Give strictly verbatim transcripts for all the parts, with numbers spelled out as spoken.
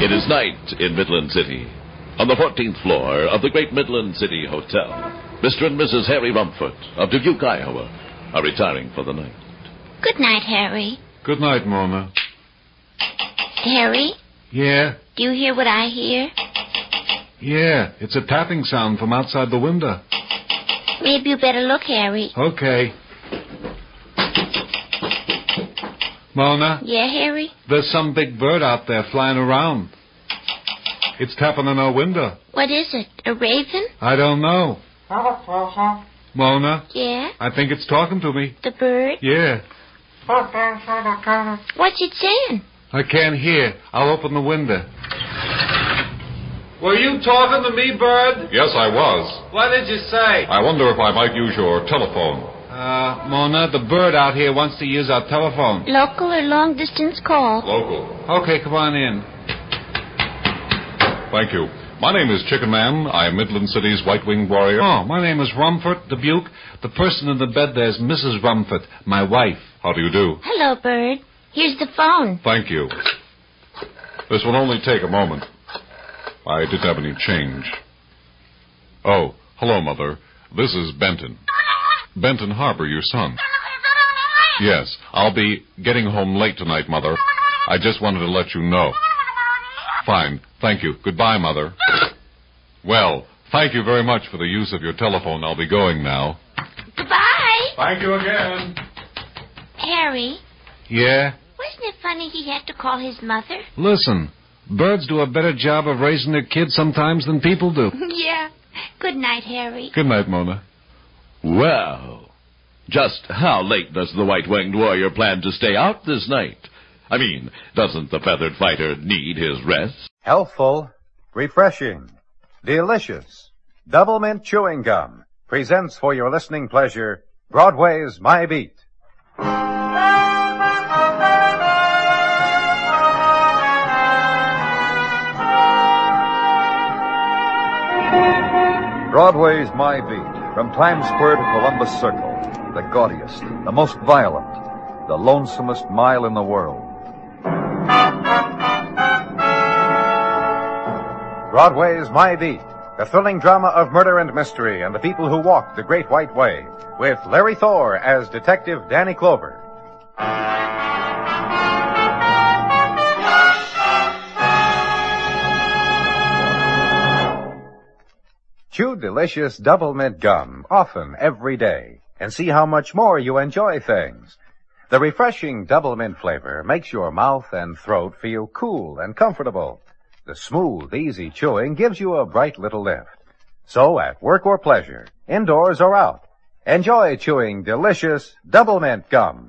It is night in Midland City. On the fourteenth floor of the great Midland City Hotel, Mister and Missus Harry Rumford of Dubuque, Iowa, are retiring for the night. Good night, Harry. Good night, Mona. Harry? Yeah? Do you hear what I hear? Yeah, it's a tapping sound from outside the window. Maybe you better look, Harry. Okay. Mona? Yeah, Harry? There's some big bird out there flying around. It's tapping on our window. What is it? A raven? I don't know. Mona? Yeah? I think it's talking to me. The bird? Yeah. What's it saying? I can't hear. I'll open the window. Were you talking to me, bird? Yes, I was. What did you say? I wonder if I might use your telephone. Uh, Mona, the bird out here wants to use our telephone. Local or long-distance call? Local. Okay, come on in. Thank you. My name is Chicken Man. I am Midland City's white-winged warrior. Oh, my name is Rumford, Dubuque. The person in the bed there is Missus Rumford, my wife. How do you do? Hello, bird. Here's the phone. Thank you. This will only take a moment. I didn't have any change. Oh, hello, Mother. This is Benton. Benton Harbor, your son. Yes, I'll be getting home late tonight, Mother. I just wanted to let you know. Fine. Thank you. Goodbye, Mother. Well, thank you very much for the use of your telephone. I'll be going now. Goodbye. Thank you again. Harry, Yeah? wasn't it funny he had to call his mother? Listen, birds do a better job of raising their kids sometimes than people do. Yeah. Good night, Harry. Good night, Mona. Well, just how late does the white-winged warrior plan to stay out this night? I mean, doesn't the feathered fighter need his rest? Healthful, refreshing, delicious. Double Mint Chewing Gum presents for your listening pleasure Broadway's My Beat. Broadway's My Beat, from Times Square to Columbus Circle, the gaudiest, the most violent, the lonesomest mile in the world. Broadway's My Beat, the thrilling drama of murder and mystery and the people who walk the Great White Way, with Larry Thor as Detective Danny Clover. Chew delicious Double Mint Gum, often, every day, and see how much more you enjoy things. The refreshing Double Mint flavor makes your mouth and throat feel cool and comfortable. The smooth, easy chewing gives you a bright little lift. So, at work or pleasure, indoors or out, enjoy chewing delicious Double Mint Gum.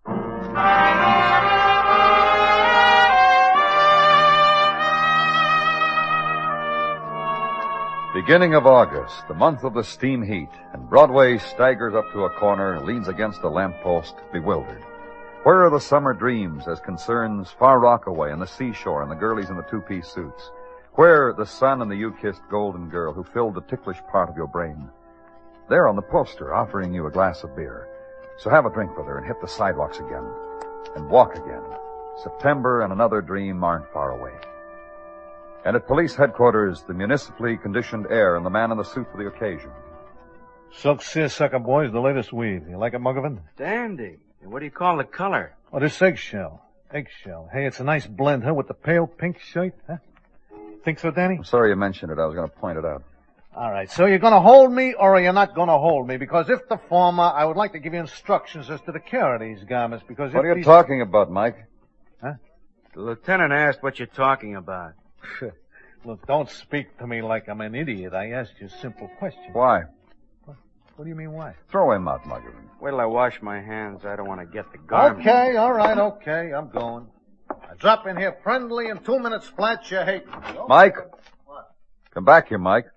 Beginning of August, the month of the steam heat, and Broadway staggers up to a corner, leans against a lamppost, bewildered. Where are the summer dreams as concerns Far Rockaway and the seashore and the girlies in the two-piece suits? Where the sun and the you-kissed golden girl who filled the ticklish part of your brain? They're on the poster offering you a glass of beer. So have a drink with her and hit the sidewalks again. And walk again. September and another dream aren't far away. And at police headquarters, the municipally conditioned air and the man in the suit for the occasion. Silk seersucker, boys, the latest weave. You like it, Muggavan? Dandy. And what do you call the color? Oh, this eggshell. Eggshell. Hey, it's a nice blend, huh, with the pale pink shirt, huh? Think so, Danny? I'm sorry you mentioned it. I was going to point it out. All right, so you're going to hold me or are you not going to hold me? Because if the former, I would like to give you instructions as to the care of these garments, because What if are you these... talking about, Mike? Huh? The lieutenant asked what you're talking about. Look, don't speak to me like I'm an idiot. I asked you a simple question. Why? What, what do you mean, why? Throw him out, Muggavan. Wait till I wash my hands. I don't want to get the garment. Okay, all right, okay, I'm going. I drop in here friendly and two minutes flat, you hate me. Mike? What? Come back here, Mike.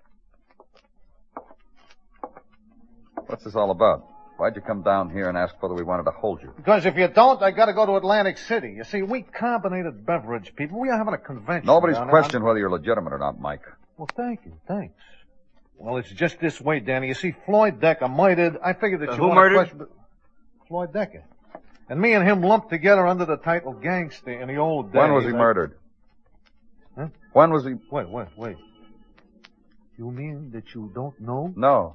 What's this all about? Why'd you come down here and ask whether we wanted to hold you? Because if you don't, I gotta go to Atlantic City. You see, we carbonated beverage people, we are having a convention. Nobody's down there. questioned whether you're legitimate or not, Mike. Well, thank you, thanks. Well, it's just this way, Danny. You see, Floyd Decker murdered. I figured that Uh, you who wanna murdered? question... But... Floyd Decker. And me and him lumped together under the title gangster in the old days. When was he I- murdered? Huh? When was he... Wait, wait, wait. You mean that you don't know? No.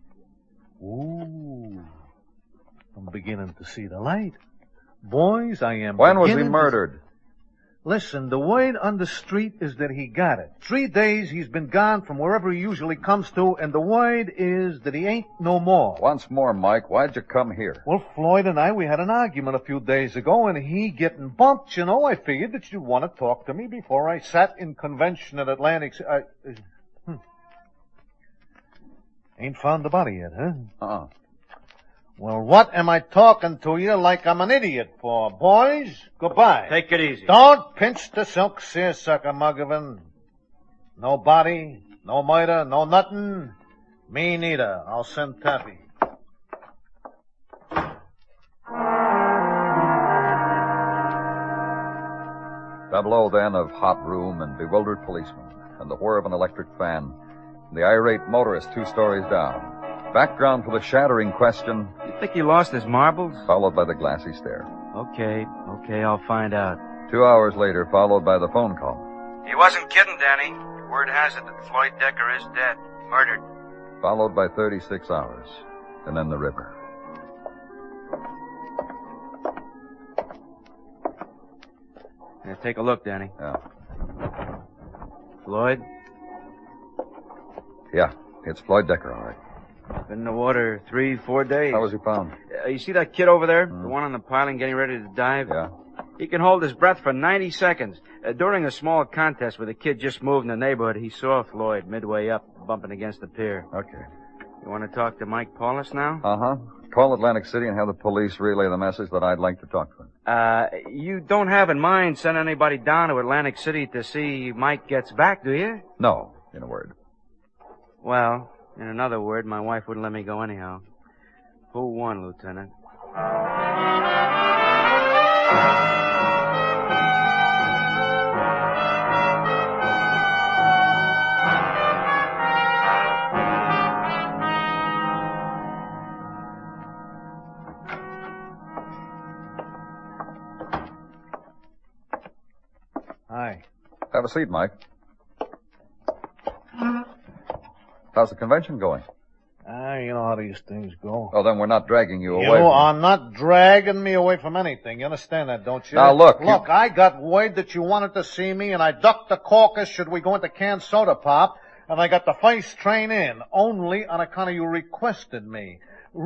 Ooh. I'm beginning to see the light. Boys, I am When was he beginning to- murdered? Listen, the word on the street is that he got it. Three days he's been gone from wherever he usually comes to, and the word is that he ain't no more. Once more, Mike, why'd you come here? Well, Floyd and I, we had an argument a few days ago, and he getting bumped, you know. I figured that you'd want to talk to me before I sat in convention at Atlantic... I, uh, hmm. Ain't found the body yet, huh? Uh-uh. Well, what am I talking to you like I'm an idiot for? Boys, goodbye. Take it easy. Don't pinch the silk seersucker, Muggavan. No body, no murder, no nothing. Me neither. I'll send Taffy. Double O then of hot room and bewildered policeman, and the whir of an electric fan, and the irate motorist two stories down. Background for the shattering question, You think he lost his marbles? followed by the glassy stare. Okay, okay, I'll find out. Two hours later, followed by the phone call. He wasn't kidding, Danny. Word has it that Floyd Decker is dead. Murdered. Followed by thirty-six hours. And then the river. Yeah, take a look, Danny. Yeah. Floyd? Yeah, it's Floyd Decker, all right. Been in the water three, four days. How was he found? Uh, you see that kid over there? Hmm. The one on the piling getting ready to dive? Yeah. He can hold his breath for ninety seconds. Uh, during a small contest where the kid just moved in the neighborhood, he saw Floyd midway up, bumping against the pier. Okay. You want to talk to Mike Paulus now? Uh-huh. Call Atlantic City and have the police relay the message that I'd like to talk to him. Uh, you don't have in mind sending anybody down to Atlantic City to see Mike gets back, do you? No, in a word. Well, in another word, my wife wouldn't let me go anyhow. Who won, Lieutenant? Hi. Have a seat, Mike. How's the convention going? Ah, you know how these things go. Oh, then we're not dragging you, You away from... are not dragging me away from anything. You understand that, don't you? Now, look, you- Look, I got word that you wanted to see me, and I ducked the caucus should we go into canned soda pop, and I got the first train in, only on account of you requested me.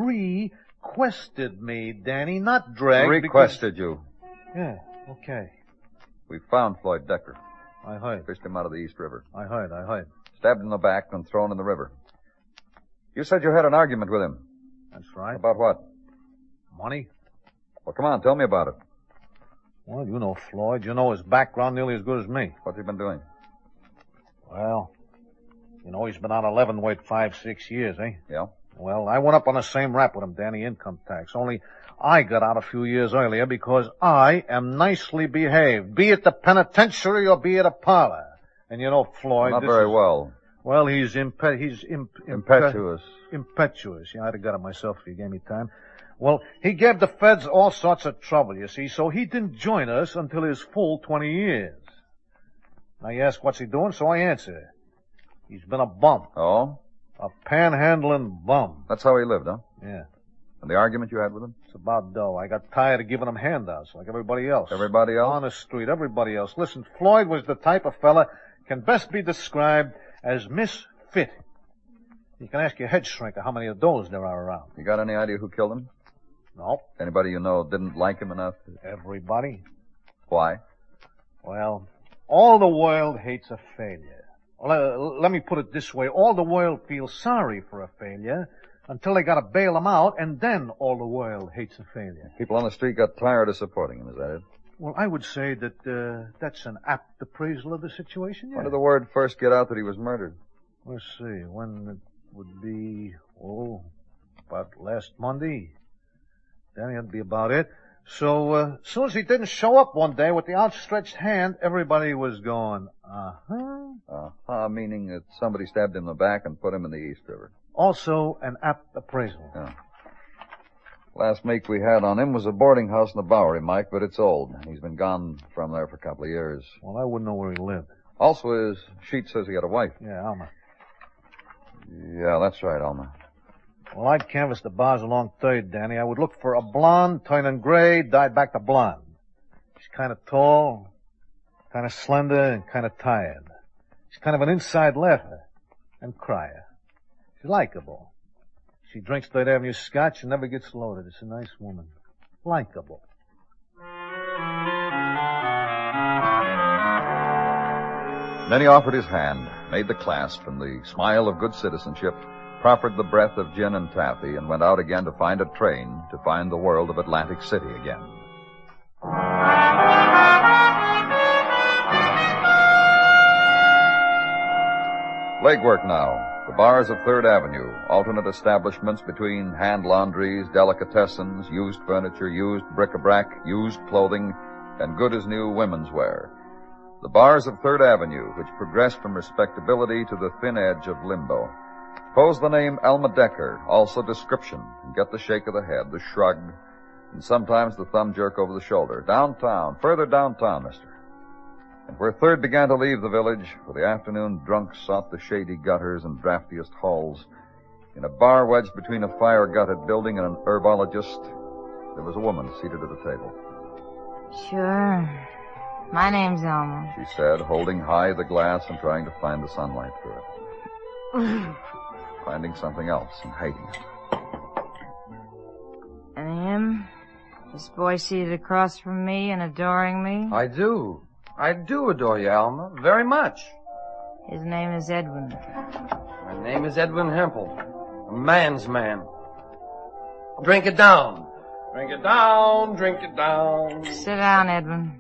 Requested me, Danny, not dragged. Requested you. Because... Yeah, okay. We found Floyd Decker. I heard. Fished him out of the East River. I heard, I heard. Stabbed in the back and thrown in the river. You said you had an argument with him. That's right. About what? Money? Well, come on, tell me about it. Well, you know Floyd. You know his background nearly as good as me. What's he been doing? Well, you know, he's been on eleven weight five, six years, eh? Yeah? Well, I went up on the same rap with him, Danny, income tax. Only I got out a few years earlier because I am nicely behaved, be it the penitentiary or be it a parlor. And you know, Floyd... Not this very is- well. Well, he's impe- he's imp- impe- Impetuous. Impetuous. Yeah, I'd have got it myself if you gave me time. Well, he gave the feds all sorts of trouble, you see, so he didn't join us until his full twenty years. Now you ask what's he doing, so I answer. He's been a bum. Oh? A panhandling bum. That's how he lived, huh? Yeah. And the argument you had with him? It's about dough. I got tired of giving him handouts like everybody else. Everybody else? On the street, everybody else. Listen, Floyd was the type of fella can best be described as misfit. You can ask your head shrinker how many of those there are around. You got any idea who killed him? No. Anybody you know didn't like him enough? Everybody. Why? Well, all the world hates a failure. Well, uh, let me put it this way. All the world feels sorry for a failure until they gotta bail him out, and then all the world hates a failure. People on the street got tired of supporting him, is that it? Well, I would say that uh, that's an apt appraisal of the situation, yeah. When did the word first get out that he was murdered? Let's see, when it would be, oh, about last Monday. Then it'd be about it. So, uh, as soon as he didn't show up one day with the outstretched hand, everybody was going, uh-huh. Uh-huh, meaning that somebody stabbed him in the back and put him in the East River. Also an apt appraisal. Yeah. Last make we had on him was a boarding house in the Bowery, Mike, but it's old. He's been gone from there for a couple of years. Well, I wouldn't know where he lived. Also, his sheet says he had a wife. Yeah, Alma. Yeah, that's right, Alma. Well, I'd canvass the bars along third, Danny. I would look for a blonde, turning gray, dyed back to blonde. She's kind of tall, kind of slender, and kind of tired. She's kind of an inside laugher and crier. She's likable. She drinks Third Avenue scotch and never gets loaded. It's a nice woman. Likable. Then he offered his hand, made the clasp, and the smile of good citizenship, proffered the breath of gin and taffy, and went out again to find a train to find the world of Atlantic City again. Legwork now. The bars of Third Avenue, alternate establishments between hand laundries, delicatessens, used furniture, used bric-a-brac, used clothing, and good-as-new women's wear. The bars of Third Avenue, which progressed from respectability to the thin edge of limbo. Suppose the name Alma Decker, also description, and get the shake of the head, the shrug, and sometimes the thumb jerk over the shoulder. Downtown, further downtown, mister. And where Third began to leave the village, where the afternoon drunks sought the shady gutters and draftiest halls, in a bar wedged between a fire-gutted building and an herbologist, there was a woman seated at a table. Sure. My name's Alma. She said, holding high the glass and trying to find the sunlight through it. Finding something else and hating it. And him? This boy seated across from me and adoring me? I do. I do adore you, Alma, very much. His name is Edwin. My name is Edwin Hempel, a man's man. Drink it down. Drink it down, drink it down. Sit down, Edwin.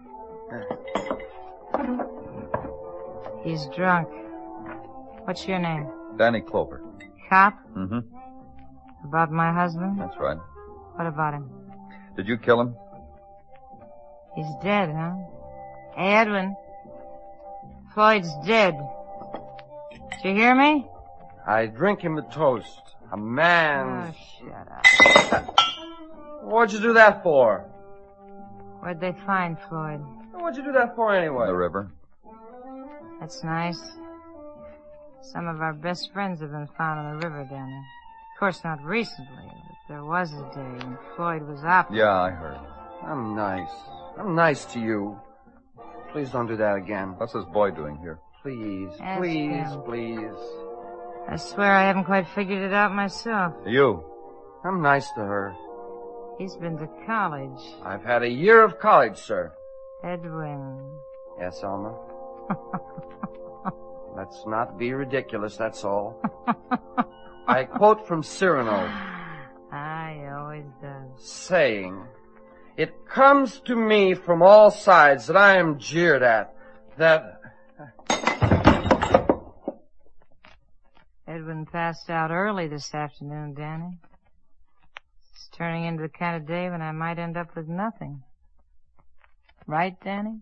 He's drunk. What's your name? Danny Clover. Cop? Mm-hmm. About my husband? That's right. What about him? Did you kill him? He's dead, huh? Hey, Edwin. Floyd's dead. Did you hear me? I drink him a toast. A man. Oh, shut up. What'd you do that for? Where'd they find Floyd? What'd you do that for anyway? The river. That's nice. Some of our best friends have been found on the river down there. Of course, not recently, but there was a day when Floyd was up. Yeah, I heard. I'm nice. I'm nice to you. Please don't do that again. What's this boy doing here? Please, Ask please, him. please. I swear I haven't quite figured it out myself. You. I'm nice to her. He's been to college. I've had a year of college, sir. Edwin. Yes, Alma? Let's not be ridiculous, that's all. I quote from Cyrano. Ah, he always does. Saying, "It comes to me from all sides that I am jeered at, that..." Edwin passed out early this afternoon, Danny. It's turning into the kind of day when I might end up with nothing. Right, Danny?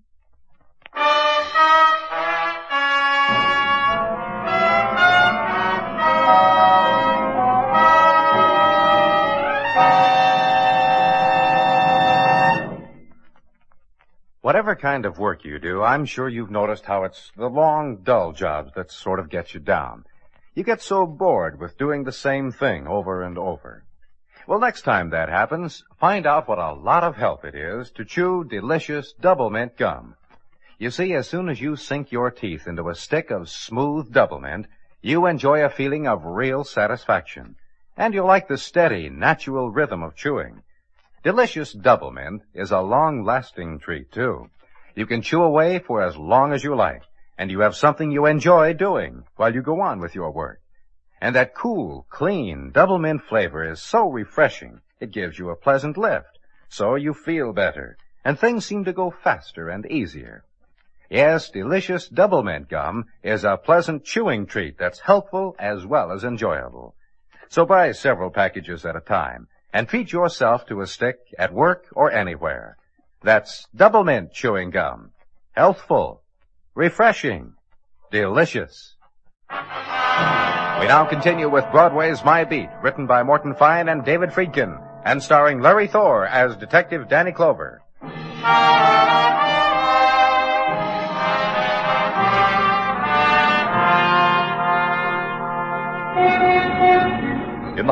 Whatever kind of work you do, I'm sure you've noticed how it's the long, dull jobs that sort of get you down. You get so bored with doing the same thing over and over. Well, next time that happens, find out what a lot of help it is to chew delicious double mint gum. You see, as soon as you sink your teeth into a stick of smooth double mint, you enjoy a feeling of real satisfaction. And you'll like the steady, natural rhythm of chewing. Delicious double mint is a long-lasting treat, too. You can chew away for as long as you like, and you have something you enjoy doing while you go on with your work. And that cool, clean, double mint flavor is so refreshing, it gives you a pleasant lift. So you feel better, and things seem to go faster and easier. Yes, delicious double mint gum is a pleasant chewing treat that's healthful as well as enjoyable. So buy several packages at a time, and treat yourself to a stick at work or anywhere. That's double mint chewing gum. Healthful, refreshing, delicious. We now continue with Broadway's My Beat, written by Morton Fine and David Friedkin, and starring Larry Thor as Detective Danny Clover.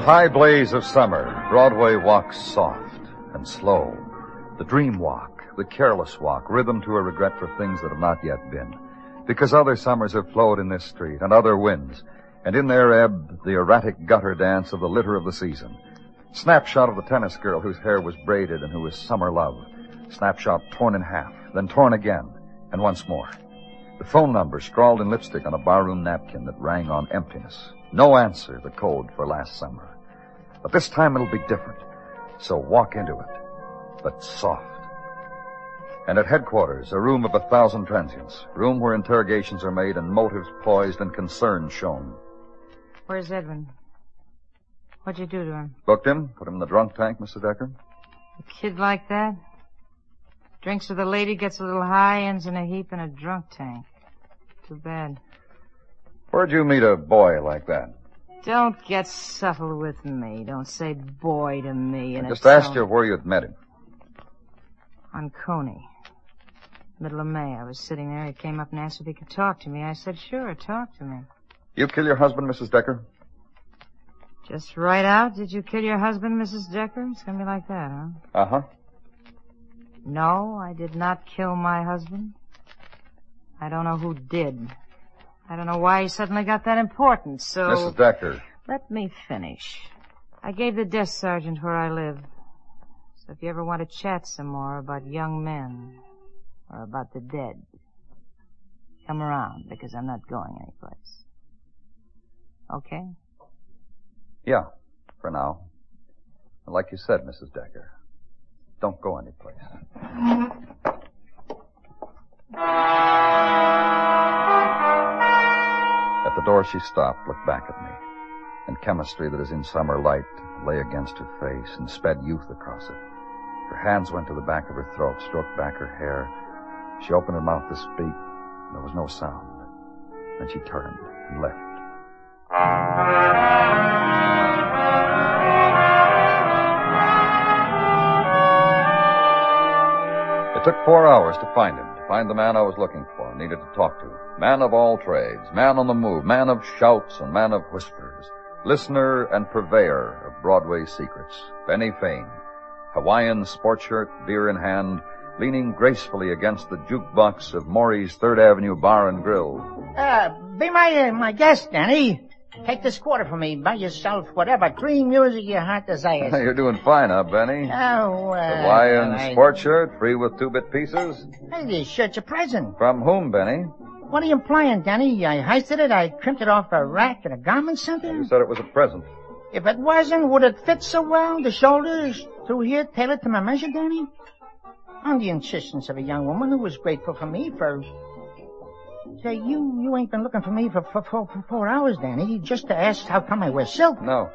high blaze of summer, Broadway walks soft and slow. The dream walk, the careless walk, rhythm to a regret for things that have not yet been. Because other summers have flowed in this street, and other winds, and in their ebb, the erratic gutter dance of the litter of the season. Snapshot of the tennis girl whose hair was braided and who was summer love. Snapshot torn in half, then torn again, and once more. The phone number scrawled in lipstick on a barroom napkin that rang on emptiness. No answer, the code for last summer. But this time it'll be different. So walk into it, but soft. And at headquarters, a room of a thousand transients. Room where interrogations are made and motives poised and concern shown. Where's Edwin? What'd you do to him? Booked him, put him in the drunk tank, Missus Decker. A kid like that? Drinks with a lady, gets a little high, ends in a heap in a drunk tank. Too bad. Where'd you meet a boy like that? Don't get subtle with me. Don't say boy to me. I just asked you where you'd met him. On Coney. Middle of May. I was sitting there. He came up and asked if he could talk to me. I said, sure, talk to me. You kill your husband, Missus Decker? Just right out? Did you kill your husband, Missus Decker? It's gonna be like that, huh? Uh-huh. No, I did not kill my husband. I don't know who did. I don't know why he suddenly got that important, so... Missus Decker. Let me finish. I gave the desk sergeant where I live. So if you ever want to chat some more about young men or about the dead, come around, because I'm not going anyplace. Okay? Yeah, for now. Like you said, Missus Decker, don't go anyplace. At the door she stopped, looked back at me, and chemistry that is in summer light lay against her face and sped youth across it. Her hands went to the back of her throat, stroked back her hair. She opened her mouth to speak. There was no sound. Then she turned and left. It took four hours to find him, to find the man I was looking for, needed to talk to. Man of all trades, man on the move, man of shouts and man of whispers, listener and purveyor of Broadway secrets, Benny Fane. Hawaiian sports shirt, beer in hand, leaning gracefully against the jukebox of Maury's Third Avenue Bar and Grill. Uh, be my uh, my guest, Danny. Take this quarter from me. Buy yourself whatever dream music your heart desires. You're doing fine, huh, Benny? Oh, uh... Hawaiian I... sports shirt, free with two-bit pieces? Hey, this shirt's a present. From whom, Benny? What are you implying, Danny? I heisted it, I crimped it off a rack at a garment center? You said it was a present. If it wasn't, would it fit so well? The shoulders through here tailored to my measure, Danny? On the insistence of a young woman who was grateful for me for... Say, you you ain't been looking for me for, for, for, for four hours, Danny, just to ask how come I wear silk. No.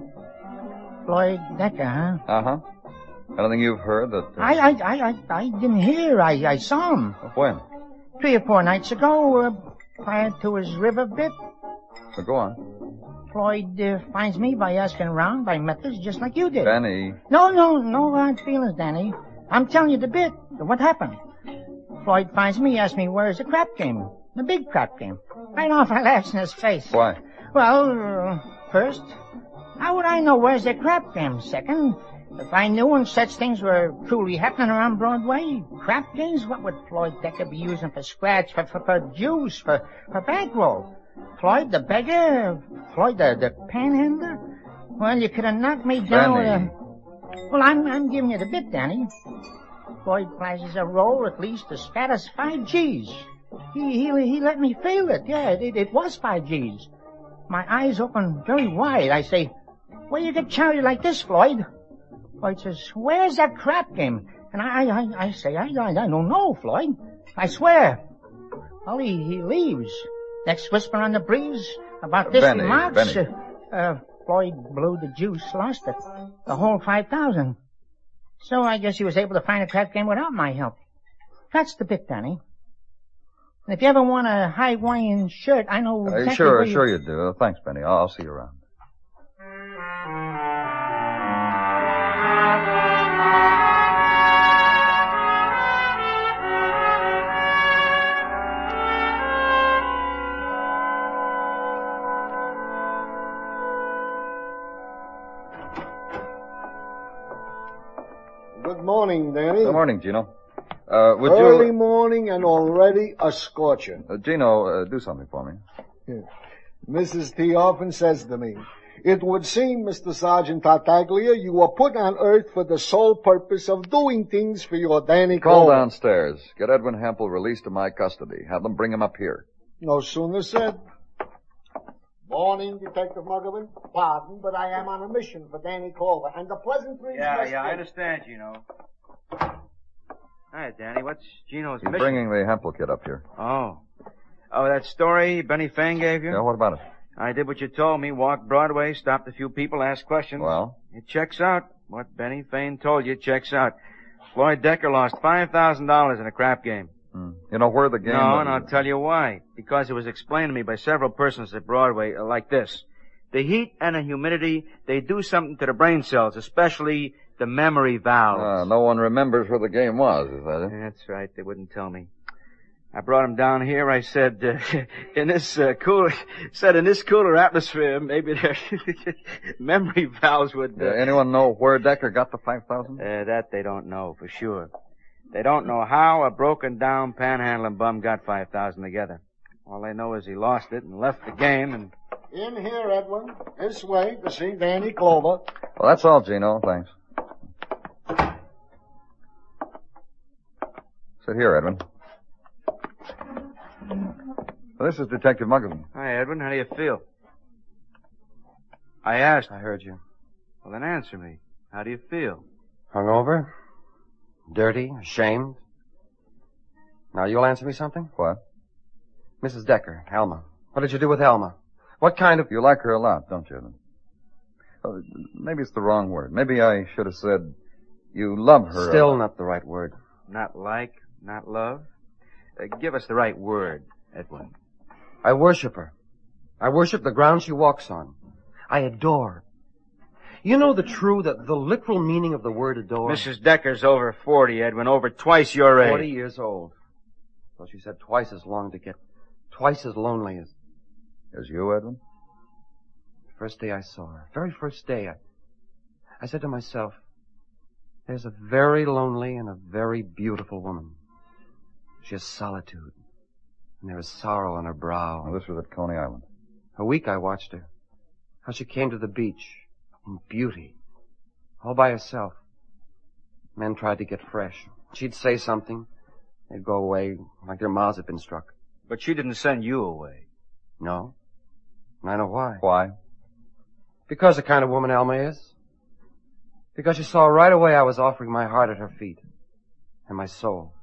Floyd Decker, huh? Uh-huh. Anything you've heard that... Uh... I, I, I, I, I didn't hear. I, I saw him. When? Three or four nights ago, uh, prior to his river bit. Well, go on. Floyd uh, finds me by asking around by methods just like you did. Benny. No, no, no hard feelings, Danny. I'm telling you the bit. What happened? Floyd finds me, asks me where's the crap game. The big crap game. Right off, I laughs in his face. Why? Well, uh, first, how would I know where's the crap game? Second, if I knew when such things were truly happening around Broadway, crap games, what would Floyd Decker be using for scratch, for, for, for juice, for, for bankroll? Floyd the beggar? Floyd the, the panhandler? Well, you could have knocked me down with a... Well, I'm, I'm giving you the bit, Danny. Floyd flashes a roll at least as fat as five G's. He, he, he let me feel it. Yeah, it, it was five G's. My eyes open very wide. I say, where you get charity like this, Floyd? Floyd says, where's that crap game? And I, I, I say, I, I, I don't know, Floyd. I swear. Well, he, he leaves. Next whisper on the breeze about this Benny, remarks. Benny. Uh, uh, Floyd blew the juice, lost it. The whole five thousand. So I guess he was able to find a crap game without my help. That's the bit, Danny. And if you ever want a Hawaiian shirt, I know exactly uh, Sure, where you... sure you do. Thanks, Benny. I'll, I'll see you around. morning, Danny. Good morning, Gino. Uh, would Early you... morning and already a scorcher. Uh, Gino, uh, do something for me. Yeah. Missus T often says to me, it would seem, Mister Sergeant Tartaglia, you were put on Earth for the sole purpose of doing things for your Danny Call Cole. downstairs. Get Edwin Hempel released to my custody. Have them bring him up here. No sooner said. Morning, Detective Muggavan. Pardon, but I am on a mission for Danny Clover, and the pleasantries Yeah, must yeah, be- I understand, Gino. Hi, Danny. What's Gino's He's mission? bringing the Hempel kid up here. Oh. Oh, that story Benny Fane gave you? Yeah, what about it? I did what you told me. Walked Broadway, stopped a few people, asked questions. Well? It checks out. What Benny Fane told you checks out. Floyd Decker lost five thousand dollars in a crap game. Hmm. You know where the game... No, was? and I'll tell you why. Because it was explained to me by several persons at Broadway uh, like this. The heat and the humidity, they do something to the brain cells, especially the memory valves. Uh, no one remembers where the game was, is that it? That's right. They wouldn't tell me. I brought him down here. I said, uh, in this uh, cooler, said in this cooler atmosphere, maybe their memory valves would. Uh, Uh, anyone know where Decker got the five thousand? Uh, that they don't know for sure. They don't know how a broken down panhandling bum got five thousand together. All they know is he lost it and left the game and. In here, Edwin. This way to see Danny Clover. Well, that's all, Gino. Thanks. Sit here, Edwin. Well, this is Detective Muggavan. Hi, Edwin. How do you feel? I asked. I heard you. Well, then answer me. How do you feel? Hungover? Dirty? Ashamed? Now you'll answer me something? What? Missus Decker, Alma. What did you do with Alma? What kind of... You like her a lot, don't you? Uh, maybe it's the wrong word. Maybe I should have said you love her. Still not the right word. Not like, not love? Uh, give us the right word, Edwin. I worship her. I worship the ground she walks on. I adore. You know the true, the, the literal meaning of the word adore? Missus Decker's over forty, Edwin, over twice your age. Forty years old. So she said twice as long to get, twice as lonely as... As you, Edwin? The first day I saw her, very first day, I, I said to myself, there's a very lonely and a very beautiful woman. She has solitude, and there is sorrow on her brow. Well, this was at Coney Island. A week I watched her. How she came to the beach in beauty, all by herself. Men tried to get fresh. She'd say something. They'd go away like their mouths had been struck. But she didn't send you away. No. And I know why. Why? Because the kind of woman Alma is. Because she saw right away I was offering my heart at her feet. And my soul.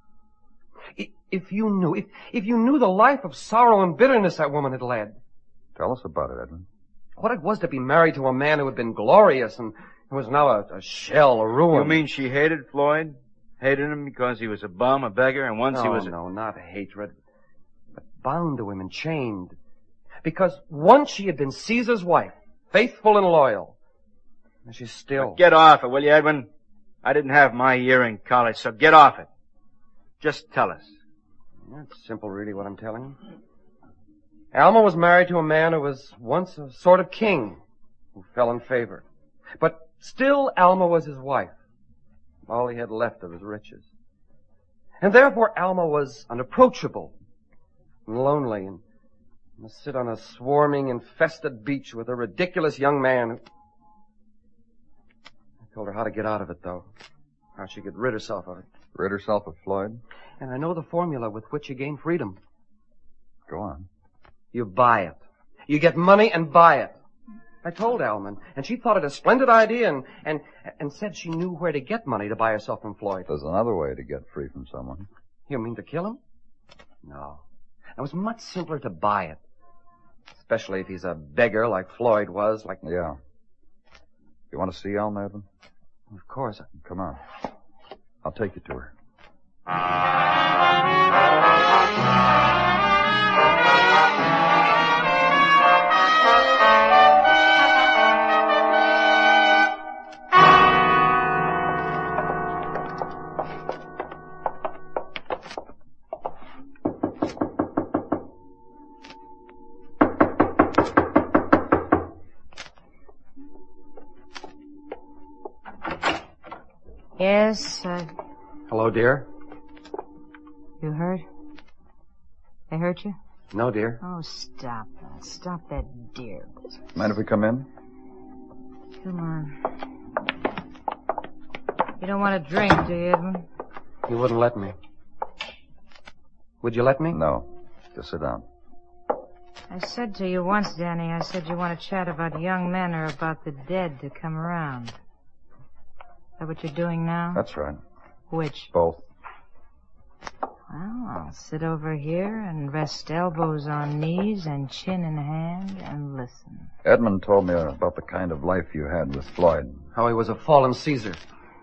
If you knew, if, if you knew the life of sorrow and bitterness that woman had led. Tell us about it, Edwin. What it was to be married to a man who had been glorious and who was now a, a shell, a ruin. You mean she hated Floyd? Hated him because he was a bum, a beggar, and once no, he was... A... No, not hatred. But bound to him and chained. Because once she had been Caesar's wife, faithful and loyal. And she's still... Now get off it, will you, Edwin? I didn't have my year in college, so get off it. Just tell us. It's simple, really, what I'm telling you. Alma was married to a man who was once a sort of king, who fell in favor. But still, Alma was his wife. All he had left of his riches. And therefore, Alma was unapproachable and lonely and must sit on a swarming, infested beach with a ridiculous young man who... I told her how to get out of it, though. How she could rid herself of it. Rid herself of Floyd? And I know the formula with which you gain freedom. Go on. You buy it. You get money and buy it. I told Alma, and she thought it a splendid idea and, and, and said she knew where to get money to buy herself from Floyd. There's another way to get free from someone. You mean to kill him? No. It was much simpler to buy it. Especially if he's a beggar like Floyd was, like... Yeah. You want to see Alma, Edwin? Of course. Come on. I'll take you to her. Yes, uh... Hello, dear. You hurt? They hurt you? No, dear. Oh, stop that. Stop that dear business. Mind if we come in? Come on. You don't want a drink, do you, Edmund? You wouldn't let me. Would you let me? No. Just sit down. I said to you once, Danny, I said you want to chat about young men or about the dead to come around. Is that what you're doing now? That's right. Which? Both. Well, I'll sit over here and rest elbows on knees and chin in hand and listen. Edmund told me about the kind of life you had with Floyd. How he was a fallen Caesar.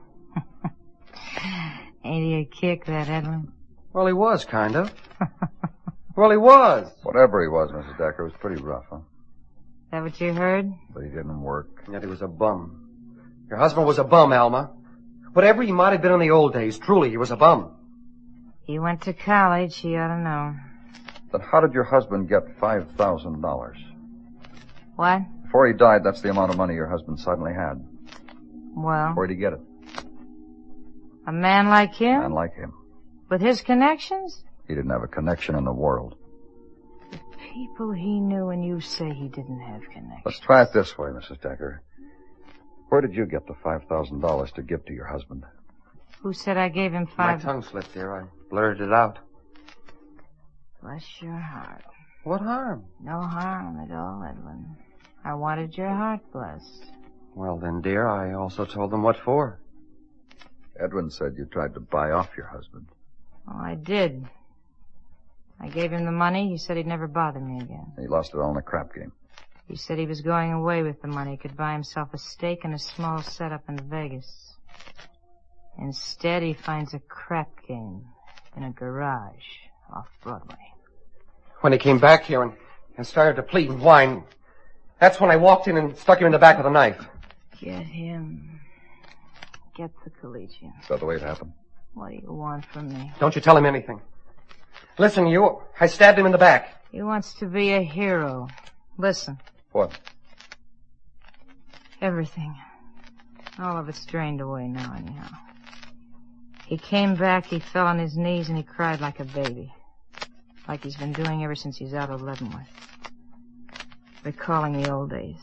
Ain't he a kick, that Edmund? Well, he was, kind of. Well, he was. Whatever he was, Missus Decker, was pretty rough, huh? Is that what you heard? But he didn't work. Yet he was a bum. Your husband was a bum, Alma. Whatever he might have been in the old days, truly, he was a bum. He went to college, he ought to know. Then how did your husband get five thousand dollars? What? Before he died, that's the amount of money your husband suddenly had. Well? Where'd he get it? A man like him? A man like him. With his connections? He didn't have a connection in the world. The people he knew, and you say he didn't have connections. Let's try it this way, Missus Decker. Where did you get the five thousand dollars to give to your husband? Who said I gave him five... My tongue slipped, dear. I blurted it out. Bless your heart. What harm? No harm at all, Edwin. I wanted your heart blessed. Well, then, dear, I also told them what for. Edwin said you tried to buy off your husband. Oh, I did. I gave him the money. He said he'd never bother me again. He lost it all in a crap game. He said he was going away with the money. He could buy himself a steak and a small setup in Vegas. Instead, he finds a crap game in a garage off Broadway. When he came back here and, and started to plead and whine, that's when I walked in and stuck him in the back with a knife. Get him. Get the collegian. Is that the way it happened? What do you want from me? Don't you tell him anything. Listen, you, I stabbed him in the back. He wants to be a hero. Listen. What? Everything. All of it's drained away now, anyhow. He came back, he fell on his knees, and he cried like a baby. Like he's been doing ever since he's out of Leavenworth. Recalling the old days.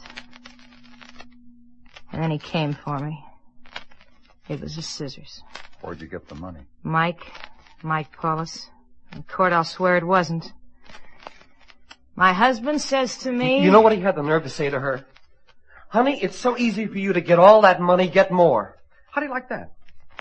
And then he came for me. It was the scissors. Where'd you get the money? Mike. Mike Paulus. In court, I'll swear it wasn't. My husband says to me... You know what he had the nerve to say to her? Honey, it's so easy for you to get all that money, get more. How do you like that?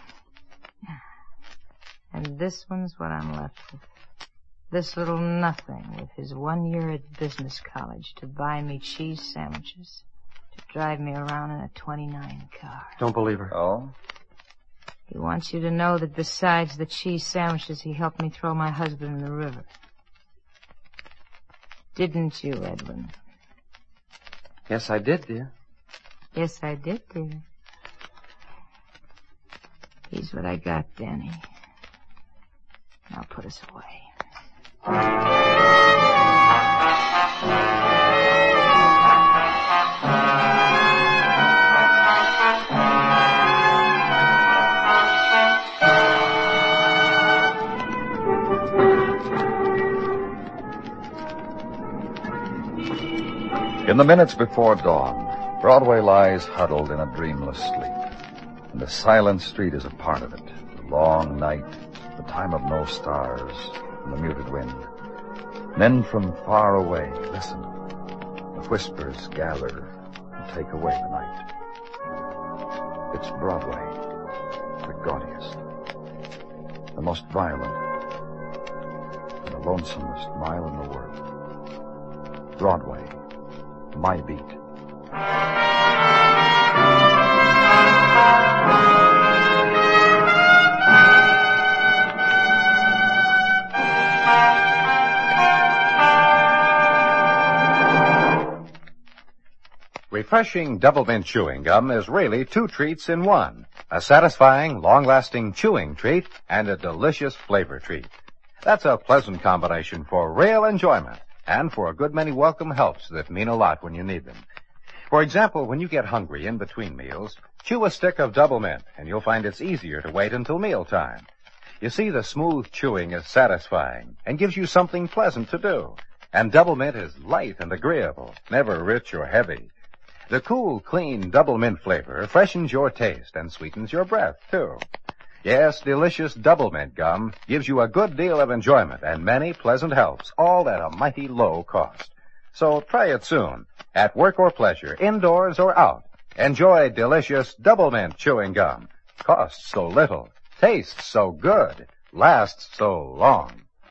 And this one's what I'm left with. This little nothing with his one year at business college to buy me cheese sandwiches, to drive me around in a twenty-nine car. Don't believe her. Oh? He wants you to know that besides the cheese sandwiches, he helped me throw my husband in the river. Didn't you, Edwin? Yes, I did, dear. Yes, I did, dear. He's what I got, Danny. Now put us away. In the minutes before dawn, Broadway lies huddled in a dreamless sleep. And the silent street is a part of it. The long night, the time of no stars, and the muted wind. Men from far away listen. The whispers gather and take away the night. It's Broadway, the gaudiest, the most violent, and the lonesomest mile in the world. Broadway, my beat. Refreshing Double Mint chewing gum is really two treats in one. A satisfying, long-lasting chewing treat and a delicious flavor treat. That's a pleasant combination for real enjoyment and for a good many welcome helps that mean a lot when you need them. For example, when you get hungry in between meals, chew a stick of Double Mint, and you'll find it's easier to wait until mealtime. You see, the smooth chewing is satisfying and gives you something pleasant to do. And Double Mint is light and agreeable, never rich or heavy. The cool, clean Double Mint flavor freshens your taste and sweetens your breath, too. Yes, delicious Double Mint gum gives you a good deal of enjoyment and many pleasant helps, all at a mighty low cost. So try it soon, at work or pleasure, indoors or out. Enjoy delicious Double Mint chewing gum. Costs so little, tastes so good, lasts so long.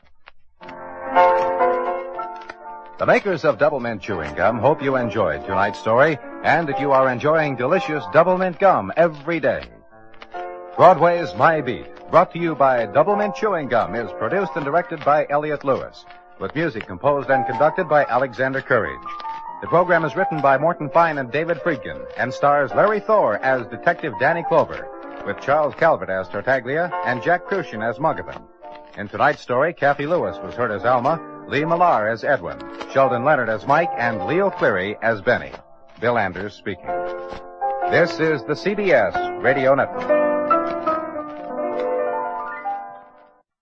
The makers of Double Mint chewing gum hope you enjoyed tonight's story, and that you are enjoying delicious Double Mint gum every day. Broadway's My Beat, brought to you by Double Mint Chewing Gum, is produced and directed by Elliott Lewis, with music composed and conducted by Alexander Courage. The program is written by Morton Fine and David Friedkin, and stars Larry Thor as Detective Danny Clover, with Charles Calvert as Tartaglia and Jack Crucian as Muggavan. In tonight's story, Kathy Lewis was heard as Alma, Lee Millar as Edwin, Sheldon Leonard as Mike, and Leo Cleary as Benny. Bill Anders speaking. This is the C B S Radio Network.